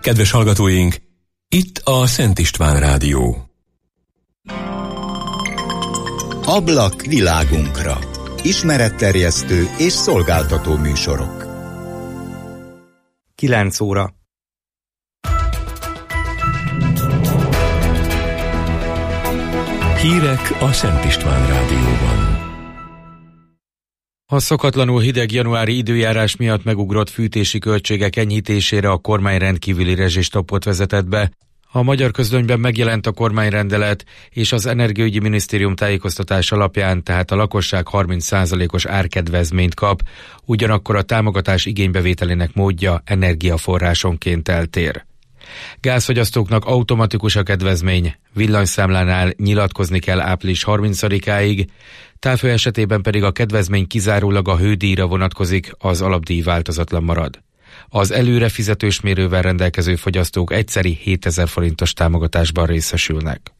Kedves hallgatóink, itt a Szent István Rádió. Ablak világunkra. Ismeretterjesztő és szolgáltató műsorok. 9 óra. Hírek a Szent István Rádióban. A szokatlanul hideg januári időjárás miatt megugrott fűtési költségek enyhítésére a kormány rendkívüli rezsistoppot vezetett be. A magyar közlönyben megjelent a kormányrendelet, és az Energiaügyi Minisztérium tájékoztatás alapján tehát a lakosság 30%-os árkedvezményt kap, ugyanakkor a támogatás igénybevételének módja energiaforrásonként eltér. Gázfogyasztóknak automatikus a kedvezmény, villanyszámlánál nyilatkozni kell április 30-áig, távhő esetében pedig a kedvezmény kizárólag a hődíjra vonatkozik, az alapdíj változatlan marad. Az előre fizetős mérővel rendelkező fogyasztók egyszeri 7000 forintos támogatásban részesülnek.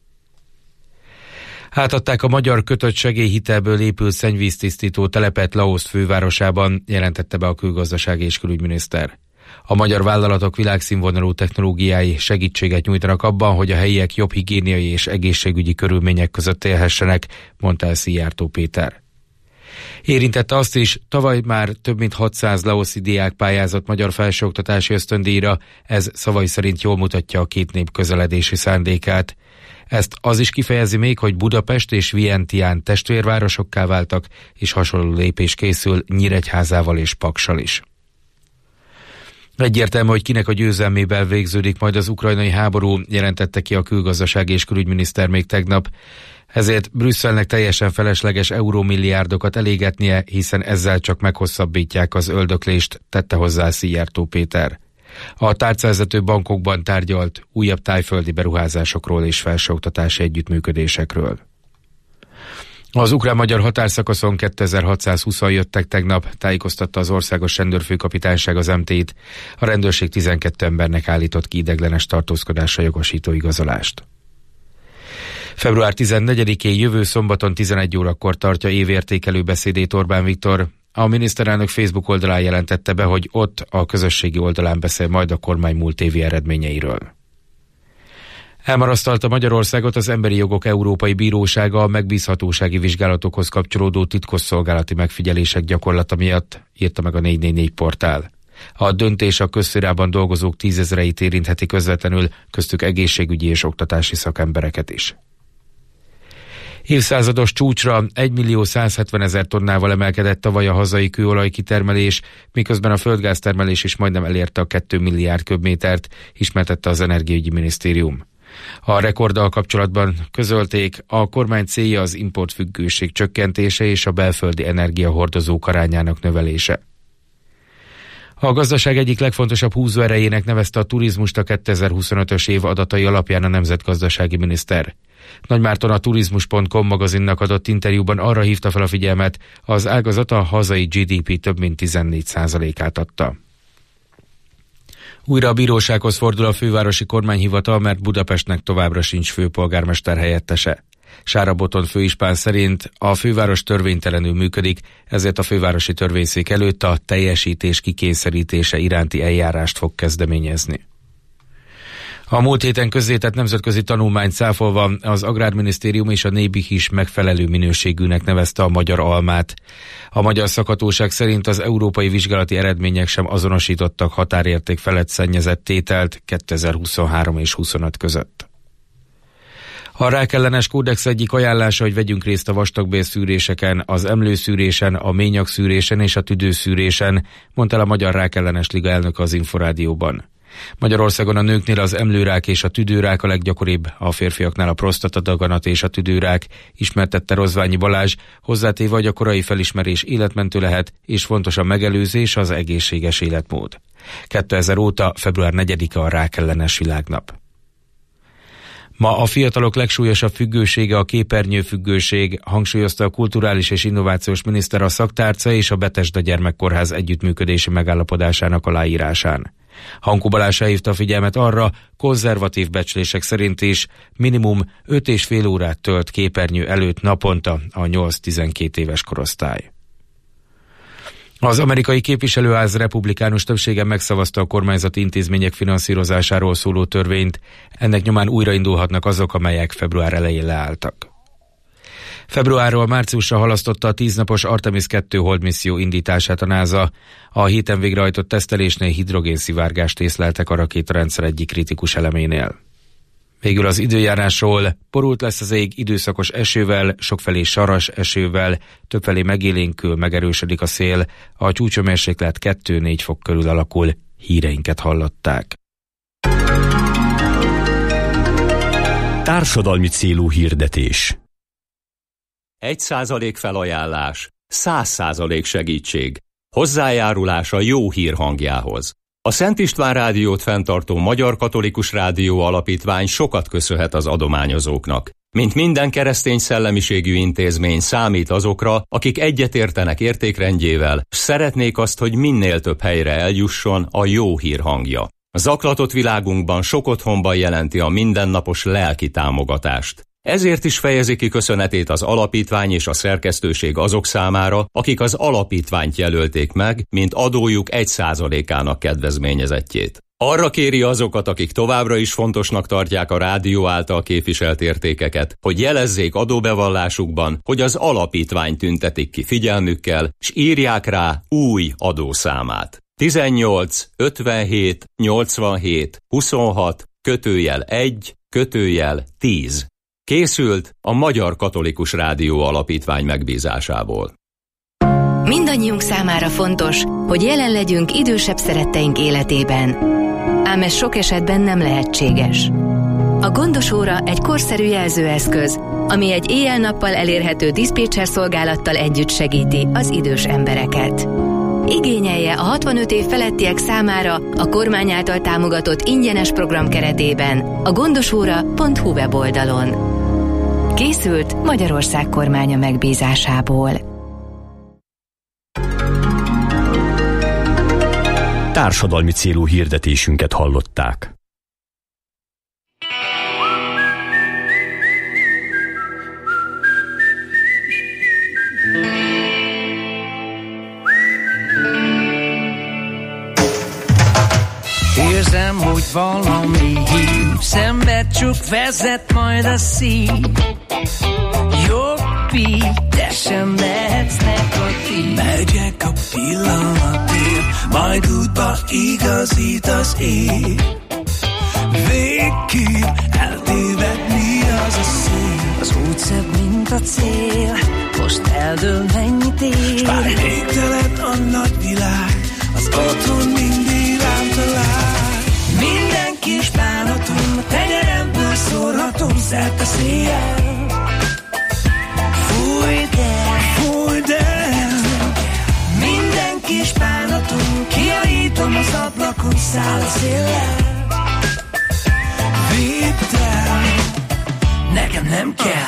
Átadták a magyar kötött segélyhitelből épült szennyvíztisztító telepet Laosz fővárosában, jelentette be a külgazdasági és külügyminiszter. A magyar vállalatok világszínvonalú technológiái segítséget nyújtanak abban, hogy a helyiek jobb higiéniai és egészségügyi körülmények között élhessenek, mondta el Szijjártó Péter. Érintette azt is, tavaly már több mint 600 laoszi diák pályázott magyar felsőoktatási ösztöndíjra, ez szavai szerint jól mutatja a két nép közeledési szándékát. Ezt az is kifejezi még, hogy Budapest és Vientiane testvérvárosokká váltak, és hasonló lépés készül Nyíregyházával és Paksal is. Egyértelmű, hogy kinek a győzelmével végződik majd az ukrajnai háború, jelentette ki a külgazdasági és külügyminiszter még tegnap. Ezért Brüsszelnek teljesen felesleges eurómilliárdokat elégetnie, hiszen ezzel csak meghosszabbítják az öldöklést, tette hozzá Szijjártó Péter. A tárcavezető bankokban tárgyalt újabb tájföldi beruházásokról és felsőoktatási együttműködésekről. Az ukrán-magyar határszakaszon 2620-an jöttek tegnap, tájékoztatta az Országos Rendőrfőkapitányság az MT-t. A rendőrség 12 embernek állított ki ideiglenes tartózkodásra jogosító igazolást. Február 14-én jövő szombaton 11 órakor tartja évértékelő beszédét Orbán Viktor. A miniszterelnök Facebook oldalán jelentette be, hogy ott a közösségi oldalán beszél majd a kormány múlt évi eredményeiről. Elmarasztalta Magyarországot az Emberi Jogok Európai Bírósága a megbízhatósági vizsgálatokhoz kapcsolódó titkosszolgálati megfigyelések gyakorlata miatt, írta meg a 444 portál. A döntés a közszférában dolgozók 10 000-eit érintheti közvetlenül, köztük egészségügyi és oktatási szakembereket is. Évszázados csúcsra 1.170.000 tonnával emelkedett tavaly a hazai kőolajkitermelés, miközben a földgáztermelés is majdnem elérte a 2 milliárd köbmétert, ismertette az Energiaügyi Minisztérium. A rekorddal kapcsolatban közölték, a kormány célja az importfüggőség csökkentése és a belföldi energiahordozók arányának növelése. A gazdaság egyik legfontosabb húzóerejének nevezte a turizmust a 2025-ös év adatai alapján a nemzetgazdasági miniszter. Nagymárton a turizmus.com magazinnak adott interjúban arra hívta fel a figyelmet, az ágazat a hazai GDP több mint 14%-át adta. Újra a bírósághoz fordul a fővárosi kormányhivatal, mert Budapestnek továbbra sincs főpolgármester helyettese. Sára Botond főispán szerint a főváros törvénytelenül működik, ezért a fővárosi törvényszék előtt a teljesítés kikényszerítése iránti eljárást fog kezdeményezni. A múlt héten közzétett nemzetközi tanulmányt cáfolva az Agrárminisztérium és a NÉBIK is megfelelő minőségűnek nevezte a magyar almát. A magyar szakhatóság szerint az európai vizsgálati eredmények sem azonosítottak határérték felett szennyezett tételt 2023 és 2025 között. A rákellenes kódex egyik ajánlása, hogy vegyünk részt a vastagbélszűréseken, az emlőszűrésen, a ményagszűrésen és a tüdőszűrésen, mondta el a Magyar Rákellenes Liga elnöke az Inforádióban. Magyarországon a nőknél az emlőrák és a tüdőrák a leggyakoribb, a férfiaknál a prostatadaganat és a tüdőrák, ismertette Rozványi Balázs, hozzátéve, hogy a korai felismerés életmentő lehet, és fontos a megelőzés, az egészséges életmód. 2000 óta február 4-e a rákellenes világnap. Ma a fiatalok legsúlyosabb függősége a képernyőfüggőség, hangsúlyozta a kulturális és innovációs miniszter a szaktárca és a Betesda Gyermekkórház együttműködési megállapodásának aláírásán. Hankó Balázs hívta a figyelmet arra, konzervatív becslések szerint is minimum 5,5 órát tölt képernyő előtt naponta a 8-12 éves korosztály. Az amerikai képviselőház republikánus többsége megszavazta a kormányzati intézmények finanszírozásáról szóló törvényt, ennek nyomán újraindulhatnak azok, amelyek február elején leálltak. Februárról márciusra halasztotta a 10 napos Artemis 2 holdmisszió indítását a NASA. A héten végrehajtott tesztelésnél hidrogénszivárgást észleltek a rakétarendszer egyik kritikus eleménél. Végül az időjárásról: borult lesz az ég időszakos esővel, sokfelé saras esővel, többfelé megélénkül, megerősödik a szél, a csúcshőmérséklet 2-4 fok körül alakul. Híreinket hallották. Társadalmi célú hirdetés. 1% felajánlás, 100% segítség. Hozzájárulás a jó hír hangjához. A Szent István Rádiót fenntartó Magyar Katolikus Rádió Alapítvány sokat köszönhet az adományozóknak. Mint minden keresztény szellemiségű intézmény, számít azokra, akik egyetértenek értékrendjével, s szeretnék azt, hogy minél több helyre eljusson a jó hír hangja. Zaklatott világunkban sok otthonban jelenti a mindennapos lelki támogatást. Ezért is fejezi ki köszönetét az alapítvány és a szerkesztőség azok számára, akik az alapítványt jelölték meg, mint adójuk 1%-ának kedvezményezettjét. Arra kéri azokat, akik továbbra is fontosnak tartják a rádió által képviselt értékeket, hogy jelezzék adóbevallásukban, hogy az alapítvány tüntetik ki figyelmükkel, s írják rá új adószámát. 18 57 87 26 /1 /10. Készült a Magyar Katolikus Rádió Alapítvány megbízásából. Mindannyiunk számára fontos, hogy jelen legyünk idősebb szeretteink életében. Ám ez sok esetben nem lehetséges. A Gondos óra egy korszerű jelzőeszköz, ami egy éjjel-nappal elérhető diszpécser szolgálattal együtt segíti az idős embereket. Igényelje a 65 év felettiek számára a kormány által támogatott ingyenes program keretében a gondosóra.hu weboldalon. Készült Magyarország kormánya megbízásából. Társadalmi célú hirdetésünket hallották. Érzem, hogy valami hív, szembe csak vezet majd a szív. Jobb így, de sem lehetsz negatív. Megyek a pillanatért, majd útba igazít az év. Végképp eltévedni az a szél. Az út szebb, mint a cél, most eldől mennyit ér. S bár végtelen a nagy világ, az otthon mindig rám talál. Minden kis bánatom, tenyeremből szórhatom szerte széjjel. Fújd el, minden kis bánatom, kijavítom az ablakon, száll a széllel. Vidd el, nekem nem kell.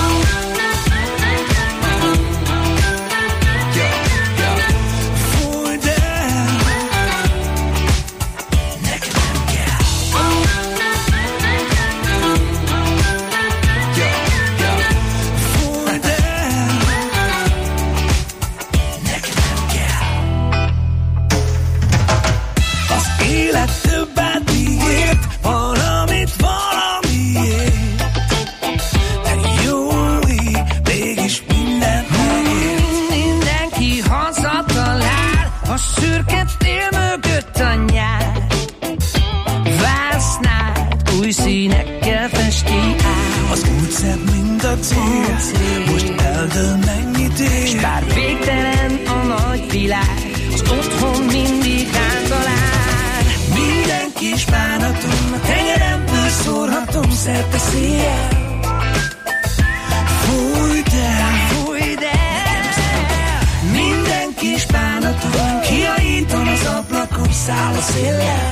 Az út szebb, mint a cél, most eldől mennyit ér. S bár végtelen a nagy világ, az otthon mindig rám talál. Minden kis bánatom, a tenyeremből szórhatom szerte széjjel. Fújd el, minden kis bánatom, kijavítom az ablakon, száll a széllel.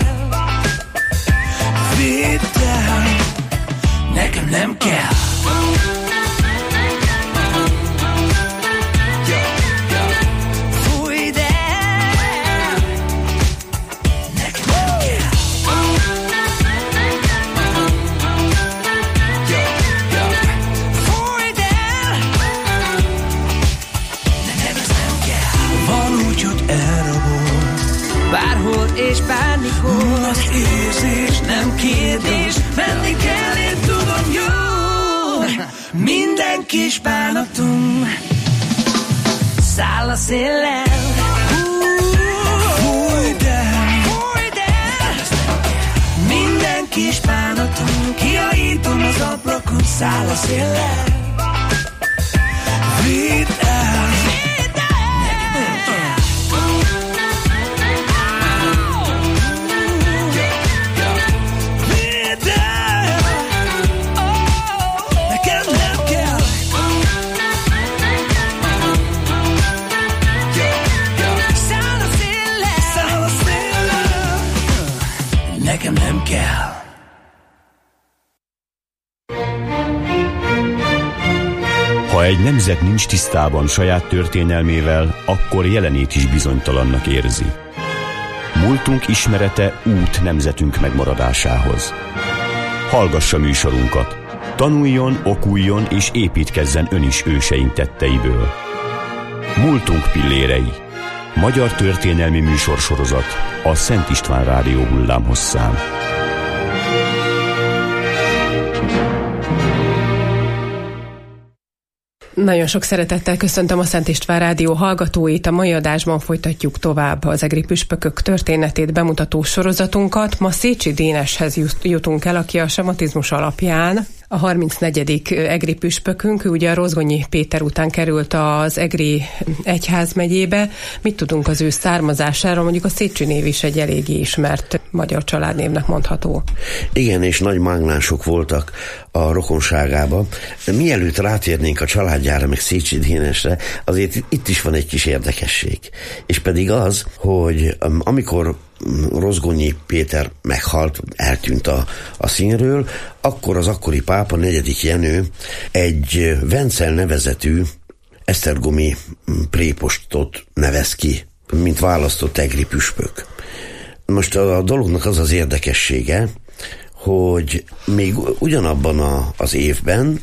Vidd el, nekem nem kell. Fújd el, nekem nem kell. Fújd el, nekem ez nem kell. Van úgy, hogy kis bánatom száll a széllel. Fújj el, minden kis bánatom kiajítom az ablakon, száll a széllel. Vidd el. Nekem nem kell. Ha egy nemzet nincs tisztában saját történelmével, akkor jelenét is bizonytalannak érzi. Múltunk ismerete út nemzetünk megmaradásához. Hallgassa műsorunkat. Tanuljon, okuljon és építkezzen ön is őseink tetteiből. Múltunk pillérei. Magyar történelmi műsorsorozat a Szent István Rádió hullámhosszán. Nagyon sok szeretettel köszöntöm a Szent István Rádió hallgatóit. A mai adásban folytatjuk tovább az egri püspökök történetét bemutató sorozatunkat. Ma Szécsi Déneshez jutunk el, aki a sematizmus alapján a 34. egri püspökünk. Ő ugye a Rozgonyi Péter után került az Egri egyházmegyébe. Mit tudunk az ő származásáról? Mondjuk a Szécsi név is egy eléggé ismert magyar családnévnek mondható. Igen, és nagy mágnások voltak a rokonságában. Mielőtt rátérnénk a családjára, meg Szécsi Dénesre, azért itt is van egy kis érdekesség. És pedig az, hogy amikor Rozgonyi Péter meghalt, eltűnt a színről, akkor az akkori pápa, 4. Jenő egy Vencel nevezetű esztergomi prépostot nevez ki, mint választott egri püspök. Most a dolognak az az érdekessége, hogy még ugyanabban az évben,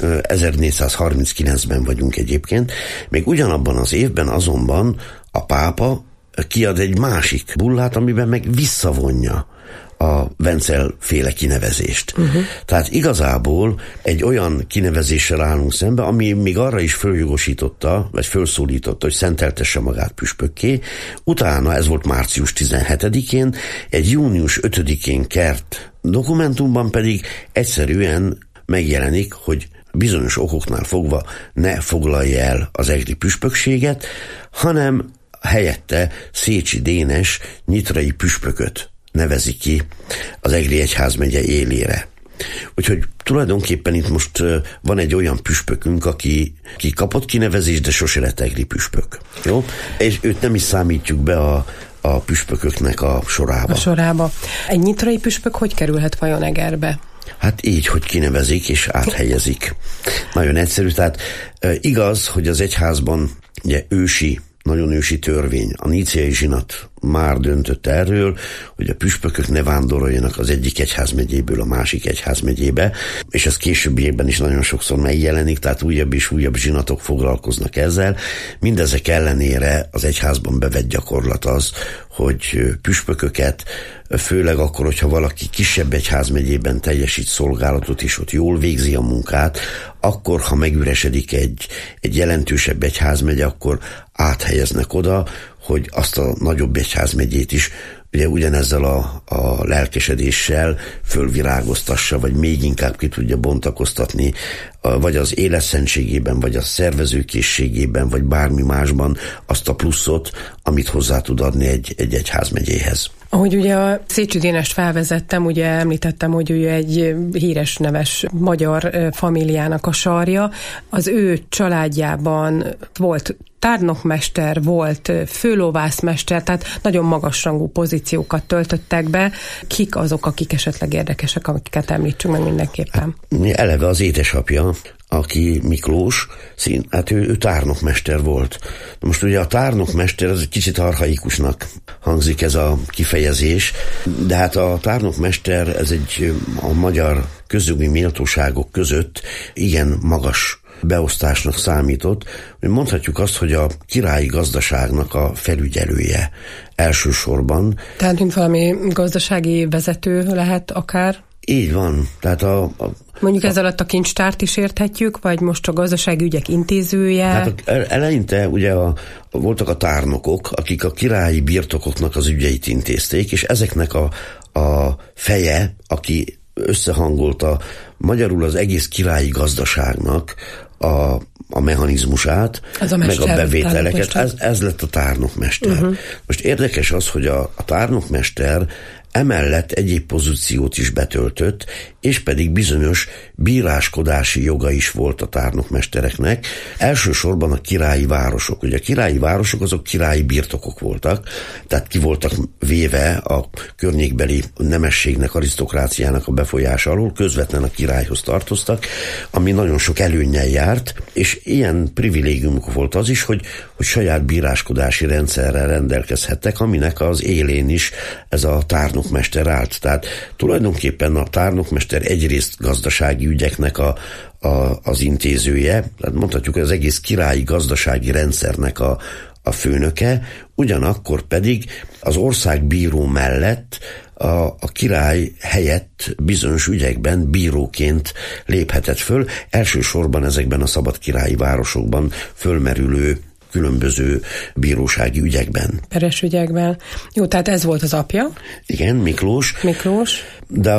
1439-ben vagyunk egyébként, még ugyanabban az évben azonban a pápa kiad egy másik bullát, amiben meg visszavonja a Vencel féle kinevezést. Tehát igazából egy olyan kinevezéssel állunk szembe, ami még arra is följogosította, vagy fölszólította, hogy szenteltesse magát püspökké. Utána, ez volt március 17-én, egy június 5-én kert dokumentumban pedig egyszerűen megjelenik, hogy bizonyos okoknál fogva ne foglalja el az egri püspökséget, hanem helyette Szécsi Dénes nyitrai püspököt nevezi ki az Egri egyházmegye élére. Úgyhogy tulajdonképpen itt most van egy olyan püspökünk, aki kapott kinevezést, de sose lett egri püspök. Jó? És őt nem is számítjuk be a püspököknek a sorába. Egy nyitrai püspök hogy kerülhet vajon Egerbe? Hát így, hogy kinevezik és áthelyezik. Nagyon egyszerű. Tehát igaz, hogy az egyházban ugye nagyon ősi törvény. A níciai zsinat már döntött erről, hogy a püspökök ne vándoroljanak az egyik egyházmegyéből a másik egyházmegyébe, és ez későbbiekben is nagyon sokszor megjelenik, tehát újabb és újabb zsinatok foglalkoznak ezzel. Mindezek ellenére az egyházban bevett gyakorlat az, hogy püspököket, főleg akkor, hogyha valaki kisebb egyházmegyében teljesít szolgálatot, és ott jól végzi a munkát, akkor, ha megüresedik egy jelentősebb egyházmegye, akkor áthelyeznek oda, hogy azt a nagyobb egyházmegyét is ugye ugyanezzel a lelkesedéssel fölvirágoztassa, vagy még inkább ki tudja bontakoztatni, vagy az életszentségében, vagy a szervezőkészségében, vagy bármi másban azt a pluszot, amit hozzá tud adni egy egyházmegyéhez. Ahogy ugye a Szécsi Dénest felvezettem, ugye említettem, hogy ő egy híres neves magyar famíliának a sarja. Az ő családjában volt tárnokmester, volt főlovászmester, tehát nagyon magasrangú pozíciókat töltöttek be. Kik azok, akik esetleg érdekesek, akiket említsünk meg mindenképpen? Eleve az édesapja, aki Miklós, hát ő tárnokmester volt. Most ugye a tárnokmester az egy kicsit archaikusnak hangzik ez a kifejezés, de hát a tárnokmester ez a magyar közjogi méltóságok között igen magas beosztásnak számított. Mondhatjuk azt, hogy a királyi gazdaságnak a felügyelője elsősorban. Tehát mint valami gazdasági vezető lehet akár? Így van. Tehát mondjuk ez alatt a kincstárt is érthetjük, vagy most a gazdasági ügyek intézője? Hát eleinte ugye voltak a tárnokok, akik a királyi birtokoknak az ügyeit intézték, és ezeknek a feje, aki összehangolta magyarul az egész királyi gazdaságnak a mechanizmusát, meg a bevételeket, ez lett a tárnokmester. Most érdekes az, hogy a tárnokmester emellett egyéb pozíciót is betöltött, és pedig bizonyos bíráskodási joga is volt a tárnokmestereknek. Elsősorban a királyi városok. Ugye a királyi városok azok királyi birtokok voltak, tehát ki voltak véve a környékbeli nemességnek, arisztokráciának a befolyása alól, közvetlen a királyhoz tartoztak, ami nagyon sok előnnyel járt, és ilyen privilégiumuk volt az is, hogy saját bíráskodási rendszerrel rendelkezhettek, aminek az élén is ez a tárnokmester állt. Tehát tulajdonképpen a tárnokmester egyrészt gazdasági ügyeknek az intézője, tehát mondhatjuk, hogy az egész királyi gazdasági rendszernek a főnöke, ugyanakkor pedig az országbíró mellett a király helyett bizonyos ügyekben bíróként léphetett föl, elsősorban ezekben a szabad királyi városokban fölmerülő különböző bírósági ügyekben. Peres ügyekben. Jó, tehát ez volt az apja. Igen, Miklós. De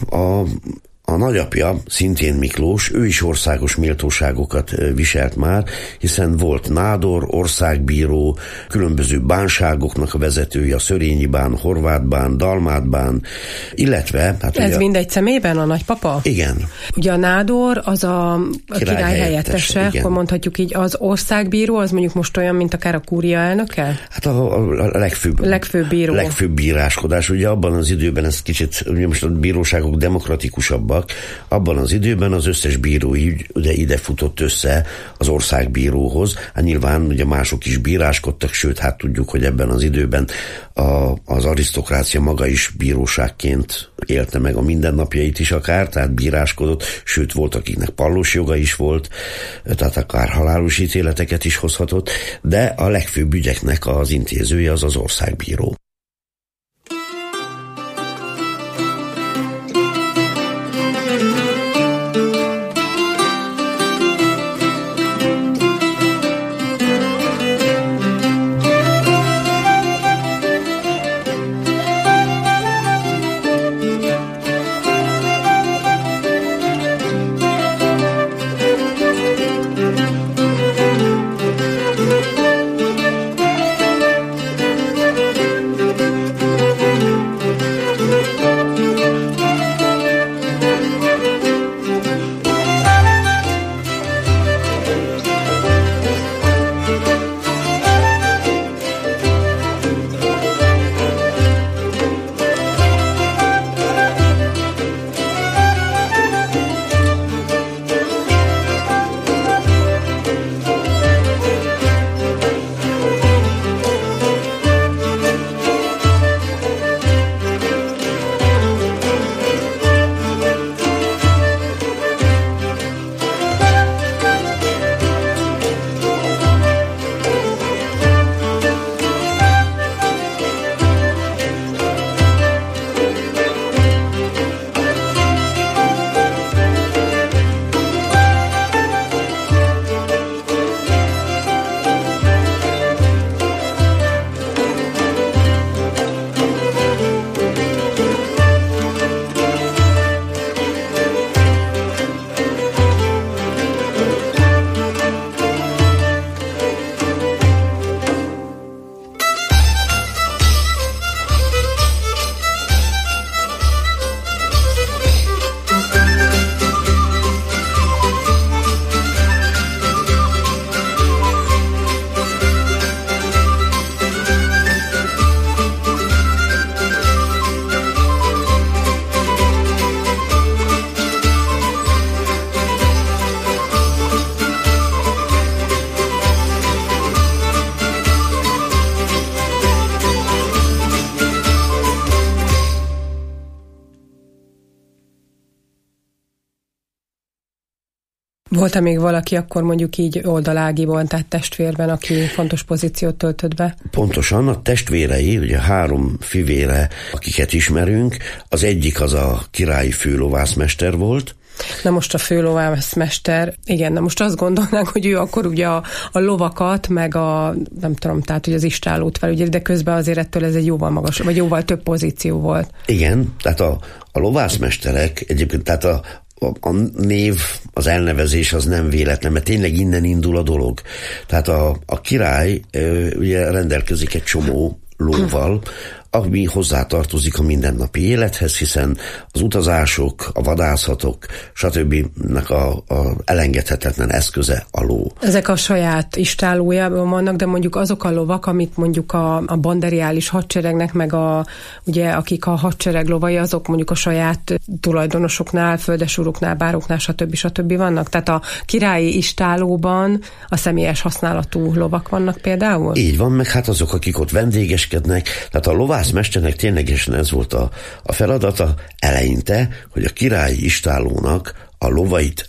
a nagyapja, szintén Miklós, ő is országos méltóságokat viselt már, hiszen volt nádor, országbíró, különböző bánságoknak a vezetője, a Szörényi bán, Horváth bán, Dalmát bán, illetve... Hát ez mindegy szemében a nagypapa? Igen. Ugye a nádor az a király helyettese, akkor mondhatjuk így, az országbíró, az mondjuk most olyan, mint akár a kúria elnöke? Hát a legfőbb bíró. Legfőbb bíráskodás. Ugye abban az időben ez kicsit, ugye most a bíróságok demokratikusabbak, abban az időben az összes bírói ügy ugye ide futott össze az országbíróhoz. Hát nyilván ugye mások is bíráskodtak, sőt, hát tudjuk, hogy ebben az időben az arisztokrácia maga is bíróságként élte meg a mindennapjait is akár, tehát bíráskodott, sőt, volt, akiknek pallós joga is volt, tehát akár halálos ítéleteket is hozhatott, de a legfőbb ügyeknek az intézője az országbíró. Volt-e még valaki akkor mondjuk így oldalágiban, tehát testvérben, aki fontos pozíciót töltött be? Pontosan, a testvérei, ugye 3 fivére, akiket ismerünk, az egyik az a királyi főlovászmester volt. Na most a főlovászmester, igen, na most azt gondolnánk, hogy ő akkor ugye a lovakat, meg nem tudom, tehát hogy az istállót felügyeli, de közben azért ettől ez egy jóval magas, vagy jóval több pozíció volt. Igen, tehát a lovászmesterek egyébként, tehát a név, az elnevezés az nem véletlen, mert tényleg innen indul a dolog. Tehát a király ugye rendelkezik egy csomó lóval, ami hozzátartozik a mindennapi élethez, hiszen az utazások, a vadászatok, stb.-nek a elengedhetetlen eszköze a ló. Ezek a saját istállójában vannak, de mondjuk azok a lovak, amit mondjuk a banderiális hadseregnek, meg ugye akik a hadsereg lovai, azok mondjuk a saját tulajdonosoknál, földesuroknál, bároknál, stb. Vannak? Tehát a királyi istállóban a személyes használatú lovak vannak például? Így van, meg hát azok, akik ott vendégeskednek, tehát a lovászmesternek ténylegesen ez volt a feladata eleinte, hogy a királyi istállónak a lovait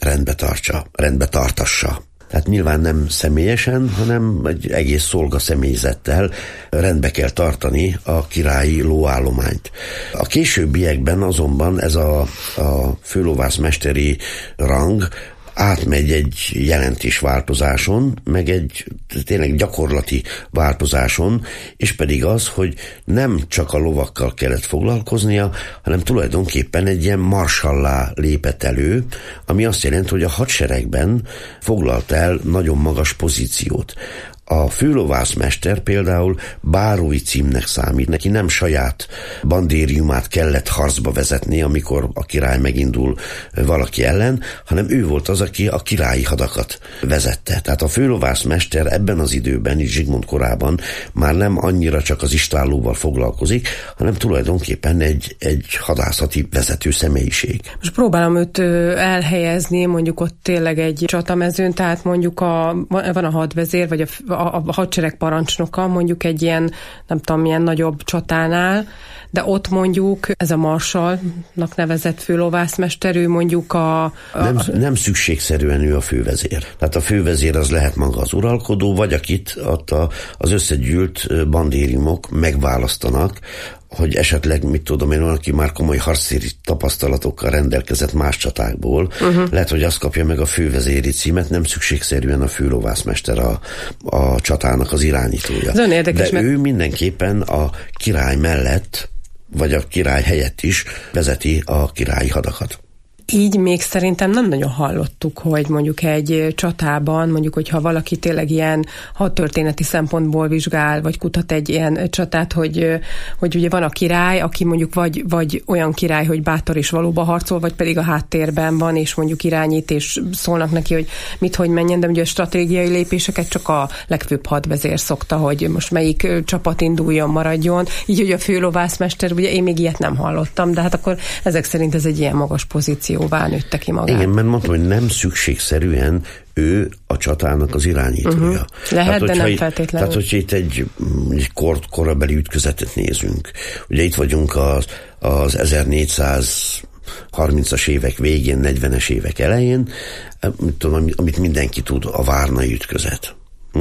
rendbe tartassa. Tehát nyilván nem személyesen, hanem egy egész szolga személyzettel rendbe kell tartani a királyi lóállományt. A későbbiekben azonban ez a főlovászmesteri rang átmegy egy jelentés változáson, meg egy tényleg gyakorlati változáson, és pedig az, hogy nem csak a lovakkal kellett foglalkoznia, hanem tulajdonképpen egy ilyen marsallá lépett elő, ami azt jelenti, hogy a hadseregben foglalt el nagyon magas pozíciót. A főlovászmester például bárói címnek számít, neki nem saját bandériumát kellett harcba vezetni, amikor a király megindul valaki ellen, hanem ő volt az, aki a királyi hadakat vezette. Tehát a főlovászmester ebben az időben, így Zsigmond korában már nem annyira csak az istállóval foglalkozik, hanem tulajdonképpen egy hadászati vezető személyiség. Most próbálom őt elhelyezni, mondjuk ott tényleg egy csatamezőn, tehát mondjuk van a hadvezér, vagy a hadsereg parancsnoka mondjuk egy ilyen, nem tudom, milyen nagyobb csatánál, de ott mondjuk ez a marsalnak nevezett főlovászmester, ő mondjuk Nem szükségszerűen ő a fővezér. Tehát a fővezér az lehet maga az uralkodó, vagy akit az összegyűlt bandériumok megválasztanak, hogy esetleg, mit tudom én, aki már komoly harctéri tapasztalatokkal rendelkezett más csatákból, lehet, hogy azt kapja meg a fővezéri címet, nem szükségszerűen a főlovászmester a csatának az irányítója. De ő mindenképpen a király mellett, vagy a király helyett is vezeti a királyi hadakat. Így még szerintem nem nagyon hallottuk, hogy mondjuk egy csatában, mondjuk, hogyha valaki tényleg ilyen hadtörténeti szempontból vizsgál, vagy kutat egy ilyen csatát, hogy ugye van a király, aki mondjuk vagy olyan király, hogy bátor és valóban harcol, vagy pedig a háttérben van, és mondjuk irányít, és szólnak neki, hogy hogy menjen, de ugye a stratégiai lépéseket csak a legfőbb hadvezér szokta, hogy most melyik csapat induljon, maradjon. Így, hogy a főlovászmester, ugye én még ilyet nem hallottam, de hát akkor ezek szerint ez egy ilyen magas pozíció. Nőtte ki magát. Igen, mert mondtam, hogy nem szükségszerűen ő a csatának az irányítója. Lehet, de nem feltétlenül. Tehát, hogyha itt egy korabeli ütközetet nézünk, ugye itt vagyunk az 1430-as évek végén, 40-es évek elején, amit mindenki tud, a várnai ütközet.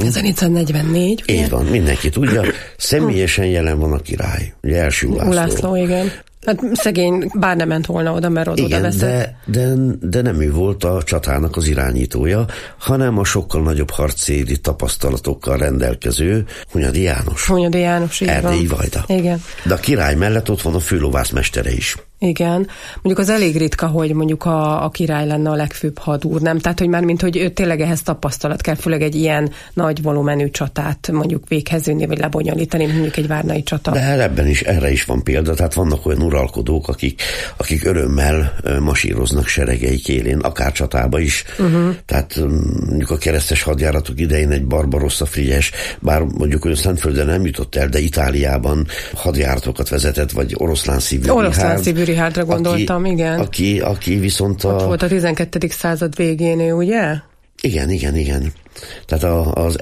1444. Így van, mindenki tudja. Személyesen jelen van a király. Ugye első Ulászló, igen. Hát szegény, bár nem ment volna oda, mert oda veszett. De nem ő volt a csatának az irányítója, hanem a sokkal nagyobb harcéri tapasztalatokkal rendelkező Hunyadi János. Hunyadi János, így Erdélyi vajda. Igen. De a király mellett ott van a főlovászmestere is. Igen. Mondjuk az elég ritka, hogy mondjuk a király lenne a legfőbb hadúr, nem? Tehát, hogy már mint hogy tényleg ehhez tapasztalat kell, főleg egy ilyen nagy volumenű csatát mondjuk véghez vinni, vagy lebonyolítani, mondjuk egy várnai csata. De erre is van példa, tehát vannak olyan uralkodók, akik örömmel masíroznak seregeik élén, akár csatába is. Tehát mondjuk a keresztes hadjáratok idején egy Barbarossa Frigyes, bár mondjuk ő Szentföldön nem jutott el, de Itáliában hadjáratokat vezetett, vagy oroszlán szívű Richardra gondoltam, igen. Aki viszont ott volt a 12. század végén ő, ugye? Igen. Tehát az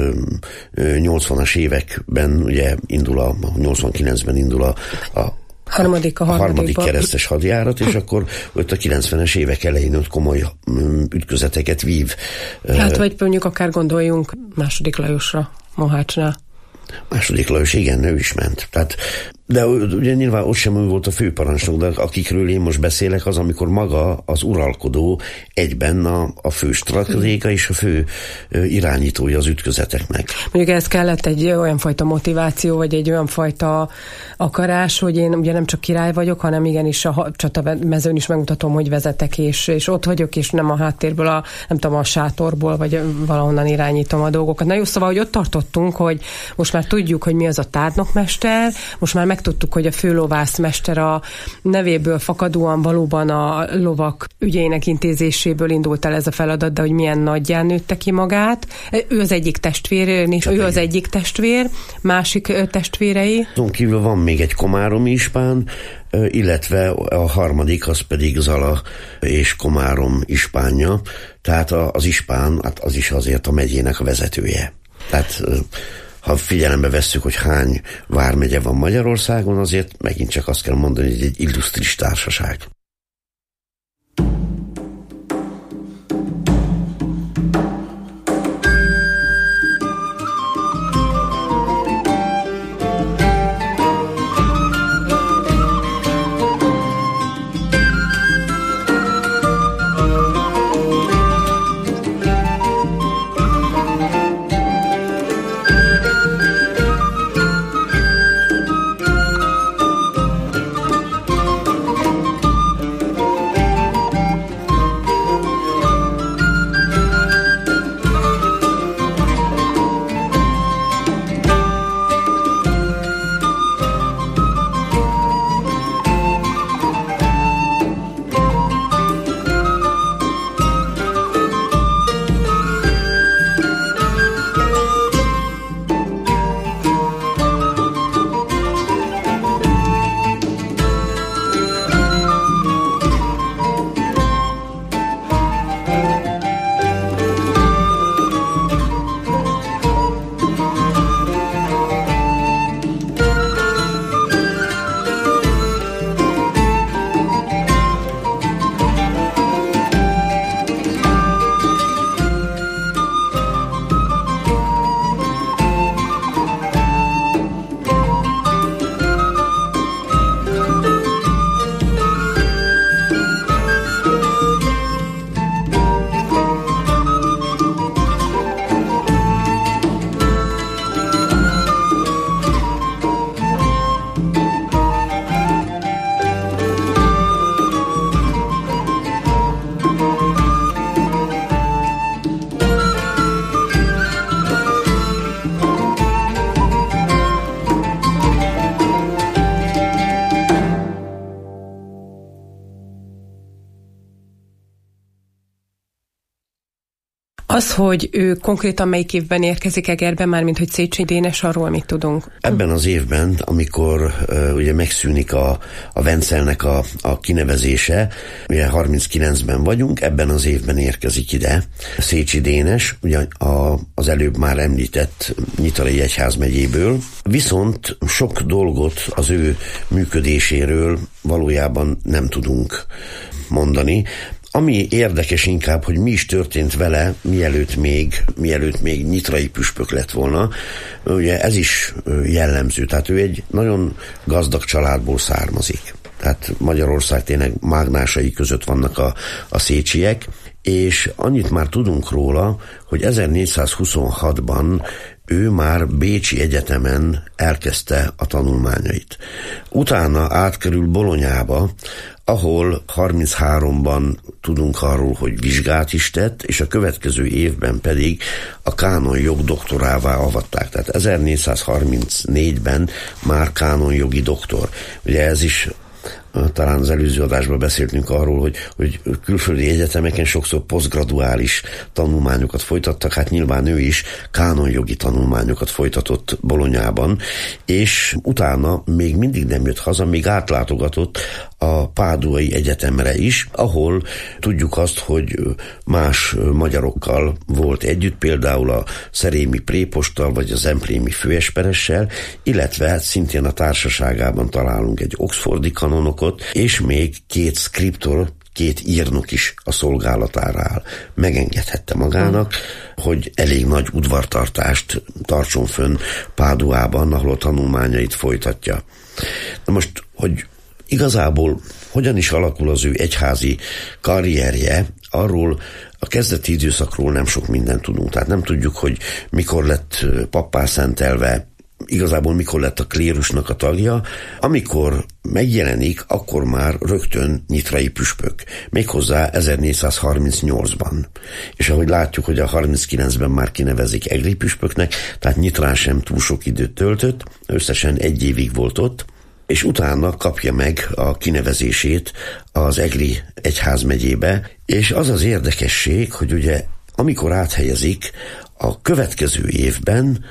1180-as években ugye 89-ben indul harmadik keresztes hadjárat, és akkor ott a 90-es évek elején ott komoly ütközeteket vív. Hát vagy mondjuk akár gondoljunk II. Lajosra, Mohácsnál. II. Lajos, igen, ő is ment. Tehát, de ugye nyilván ott sem ő volt a főparancsnok, de akikről én most beszélek, az, amikor maga az uralkodó egyben a fő stratéga és a fő irányítója az ütközeteknek. Mondjuk ehhez kellett egy olyan fajta motiváció, vagy egy olyan fajta akarás, hogy én ugye nem csak király vagyok, hanem igenis a csatamezőn is megmutatom, hogy vezetek, és ott vagyok, és nem a háttérből, nem tudom, a sátorból, vagy valahonnan irányítom a dolgokat. Na jó, szóval, hogy ott tartottunk, hogy most már tudjuk, hogy mi az a tárnokmester, most már megtudtuk, hogy a főlovászmester a nevéből fakadóan valóban a lovak ügyeinek intézéséből indult el ez a feladat, de hogy milyen nagyján nőtte ki magát. Ő az egyik testvér, másik testvérei. Azon kívül van még egy komáromi ispán, illetve a harmadik, az pedig Zala és Komárom ispánja, tehát az ispán, hát az is azért a megyének a vezetője. Tehát ha figyelembe vesszük, hogy hány vármegye van Magyarországon, azért megint csak azt kell mondani, hogy egy illusztris társaság. Az, hogy ő konkrétan melyik évben érkezik Egerbe, mármint hogy Széchenyi Dénes, arról mit tudunk? Ebben az évben, amikor ugye megszűnik a Venczelnek a kinevezése, ugye 39-ben vagyunk, ebben az évben érkezik ide Széchenyi Dénes, ugye az előbb már említett Nyitrai egyházmegyéből, viszont sok dolgot az ő működéséről valójában nem tudunk mondani. Ami érdekes inkább, hogy mi is történt vele, mielőtt még nyitrai püspök lett volna, ugye ez is jellemző, tehát ő egy nagyon gazdag családból származik. Tehát Magyarország tényleg mágnásai között vannak a szécsiek, és annyit már tudunk róla, hogy 1426-ban ő már Bécsi Egyetemen elkezdte a tanulmányait. Utána átkerül Bolonyába, ahol 33-ban tudunk arról, hogy vizsgát is tett, és a következő évben pedig a kánonjog doktorává avatták. Tehát 1434-ben már kánonjogi doktor. Ugye ez is talán az előző adásban beszéltünk arról, hogy külföldi egyetemeken sokszor posztgraduális tanulmányokat folytattak, hát nyilván ő is kánonjogi tanulmányokat folytatott Bolonyában, és utána még mindig nem jött haza, még átlátogatott a Páduai Egyetemre is, ahol tudjuk azt, hogy más magyarokkal volt együtt, például a szerémi préposttal, vagy az emplémi főesperessel, illetve szintén a társaságában találunk egy oxfordi kanonokot, és még 2 szkriptor, 2 írnok is a szolgálatára áll. Megengedhette magának, hogy elég nagy udvartartást tartson fönn Páduában, ahol a tanulmányait folytatja. Na most, hogy igazából hogyan is alakul az ő egyházi karrierje, arról a kezdeti időszakról nem sok mindent tudunk. Tehát nem tudjuk, hogy mikor lett pappá szentelve, igazából mikor lett a klérusnak a tagja. Amikor megjelenik, akkor már rögtön nyitrai püspök. Méghozzá 1438-ban. És ahogy látjuk, hogy a 39-ben már kinevezik egri püspöknek, tehát Nyitrán sem túl sok időt töltött, összesen 1 évig volt ott, és utána kapja meg a kinevezését az egri egyházmegyébe, és az az érdekesség, hogy ugye amikor áthelyezik, a következő évben,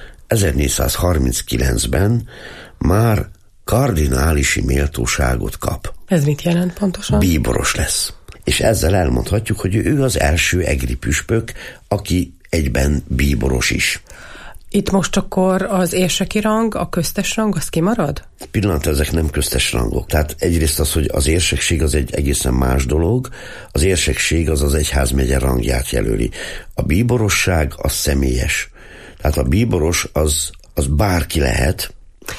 1439-ben már kardinálisi méltóságot kap. Ez mit jelent pontosan? Bíboros lesz. És ezzel elmondhatjuk, hogy ő az első egri püspök, aki egyben bíboros is. Itt most akkor az érseki rang, a köztes rang, az kimarad? Pillanat, ezek nem köztes rangok. Tehát egyrészt az, hogy az érsekség az egy egészen más dolog, az érsekség az az egyházmegye rangját jelöli. A bíborosság az személyes. Tehát a bíboros az bárki lehet,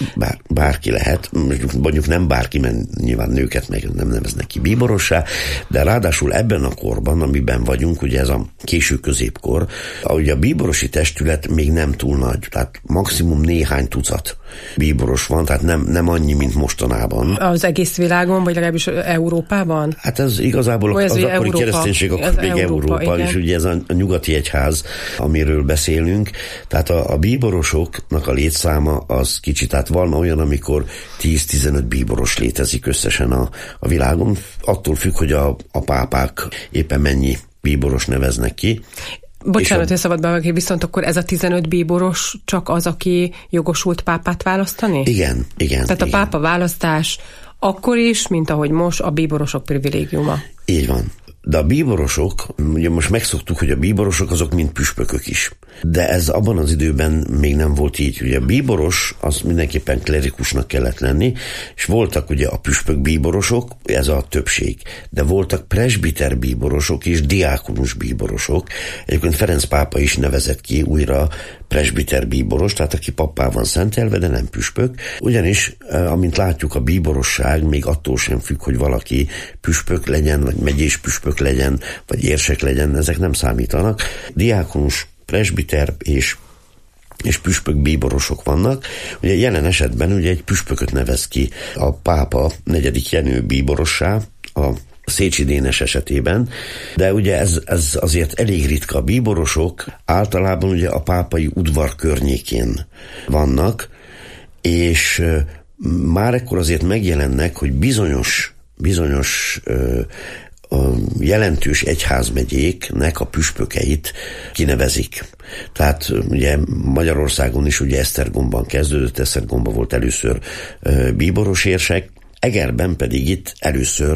bárki lehet, mondjuk nem bárki, mert nyilván nőket meg nem neveznek ki bíborossá, de ráadásul ebben a korban, amiben vagyunk, ugye ez a késő középkor, ahogy a bíborosi testület még nem túl nagy, tehát maximum néhány tucat bíboros van, tehát nem annyi, mint mostanában. Az egész világon, vagy legalábbis Európában? Hát ez igazából az akkori Európa, kereszténység, akkor még Európa és ugye ez a nyugati egyház, amiről beszélünk. Tehát a bíborosoknak a létszáma az kicsit, tehát van olyan, amikor 10-15 bíboros létezik összesen a világon. Attól függ, hogy a pápák éppen mennyi bíboros neveznek ki. Bocsánat, hogy szabad bevágni, viszont akkor ez a 15 bíboros csak az, aki jogosult pápát választani? Igen. Tehát a pápa választás akkor is, mint ahogy most, a bíborosok privilégiuma. Így van. De a bíborosok, ugye most megszoktuk, hogy a bíborosok azok mind püspökök is. De ez abban az időben még nem volt így. Ugye a bíboros, az mindenképpen klerikusnak kellett lenni, és voltak ugye a püspök bíborosok, ez a többség. De voltak presbiter bíborosok és diákonus bíborosok. Egyébként Ferenc pápa is nevezett ki újra presbiter bíboros, tehát aki pappá van szentelve, de nem püspök. Ugyanis, amint látjuk, a bíborosság még attól sem függ, hogy valaki püspök legyen, vagy megyés püspök legyen, vagy érsek legyen, ezek nem számítanak. Diákonus, presbiter és püspök bíborosok vannak. Ugye jelen esetben ugye egy püspököt nevez ki a pápa 4. Jenő bíborossá, a Szécsi Dénes esetében, de ugye ez azért elég ritka. A bíborosok általában ugye a pápai udvar környékén vannak, és már ekkor azért megjelennek, hogy bizonyos jelentős egyházmegyéknek a püspökeit kinevezik. Tehát ugye Magyarországon is ugye Esztergomban kezdődött, Esztergomban volt először bíboros érsek, Egerben pedig itt először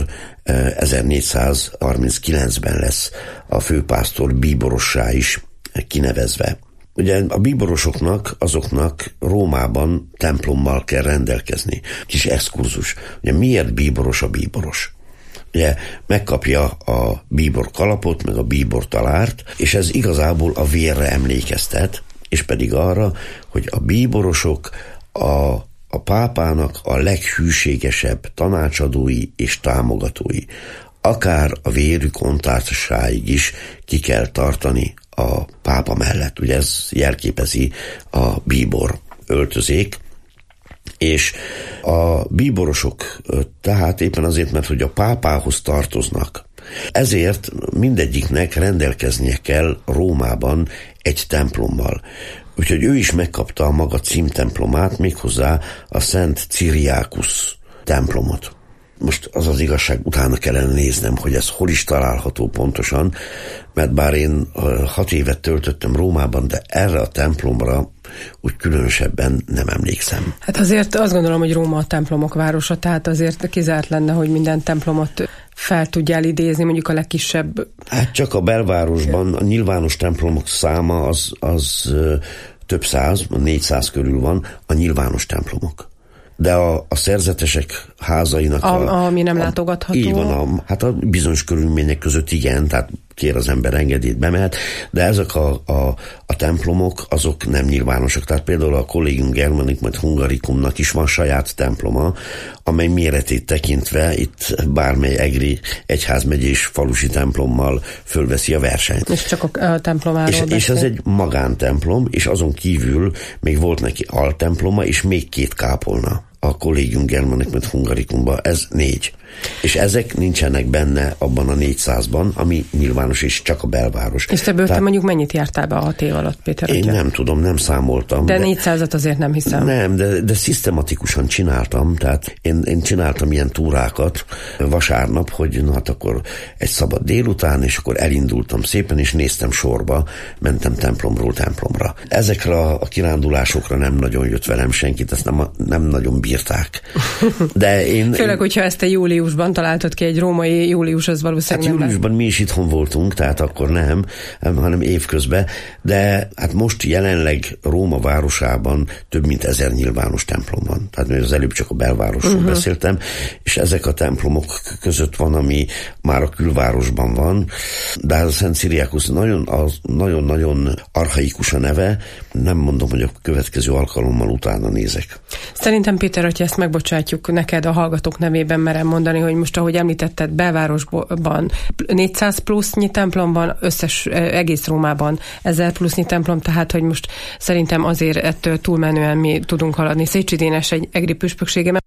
1439-ben lesz a főpásztor bíborossá is kinevezve. Ugye a bíborosoknak, azoknak Rómában templommal kell rendelkezni. Kis exkurzus. Ugye miért bíboros a bíboros? Ugye megkapja a bíbor kalapot, meg a bíbor talárt, és ez igazából a vérre emlékeztet, és pedig arra, hogy a bíborosok a pápának a leghűségesebb tanácsadói és támogatói. Akár a vérük ontásáig is ki kell tartani a pápa mellett. Ugye ez jelképezi a bíbor öltözék, és a bíborosok tehát éppen azért, mert hogy a pápához tartoznak, ezért mindegyiknek rendelkeznie kell Rómában egy templommal. Úgyhogy ő is megkapta a maga címtemplomát, méghozzá a Szent Ciriákusz templomot. Most az az igazság, utána kellene néznem, hogy ez hol is található pontosan, mert bár én 6 évet töltöttem Rómában, de erre a templomra úgy különösebben nem emlékszem. Hát azért azt gondolom, hogy Róma a templomok városa, tehát azért kizárt lenne, hogy minden templomot fel tudjál idézni, mondjuk a legkisebb. Hát csak a belvárosban a nyilvános templomok száma az több száz, 400 körül van a nyilvános templomok. De a szerzetesek házainak... Ami nem látogatható. Így van, hát a bizonyos körülmények között igen, tehát kér az ember engedélyt, bemehet, de ezek a templomok, azok nem nyilvánosak. Tehát például a Collegium Germanicum, vagy Hungaricumnak is van saját temploma, amely méretét tekintve itt bármely egri egyházmegyés falusi templommal fölveszi a versenyt. És csak a templomáról és ez egy magántemplom, és azon kívül még volt neki altemploma, és még 2 kápolna. A Collegium Germanicum, vagy Hungaricumban, ez 4. És ezek nincsenek benne abban a 400-ban, ami nyilvános és csak a belváros. És te mondjuk mennyit jártál be a 6 év alatt, Péter? Én nem tudom, nem számoltam. De 400-at azért nem hiszem. Nem, de szisztematikusan csináltam, tehát én csináltam ilyen túrákat vasárnap, hogy na hát akkor egy szabad délután, és akkor elindultam szépen, és néztem sorba, mentem templomról templomra. Ezekre a kirándulásokra nem nagyon jött velem senkit, ezt nem nagyon bírták. De főleg, hogyha ezt a júliusban találtad ki, egy római július, az valószínűleg hát júliusban mi is itthon voltunk, tehát akkor nem, hanem évközben, de hát most jelenleg Róma városában több mint 1000 nyilvános templom van. Tehát az előbb csak a belvárosról beszéltem, és ezek a templomok között van, ami már a külvárosban van, de a Szent Cyriacus nagyon-nagyon archaikus a neve, nem mondom, hogy a következő alkalommal utána nézek. Szerintem, Péter, hogyha ezt megbocsátjuk neked a hallgatók nevében, merem mondani, hogy most, ahogy említetted, belvárosban 400 plusznyi templom van, összes egész Rómában 1000 plusznyi templom, tehát, hogy most szerintem azért ettől túlmenően mi tudunk haladni. Szécsi Dénes egy egri püspöksége.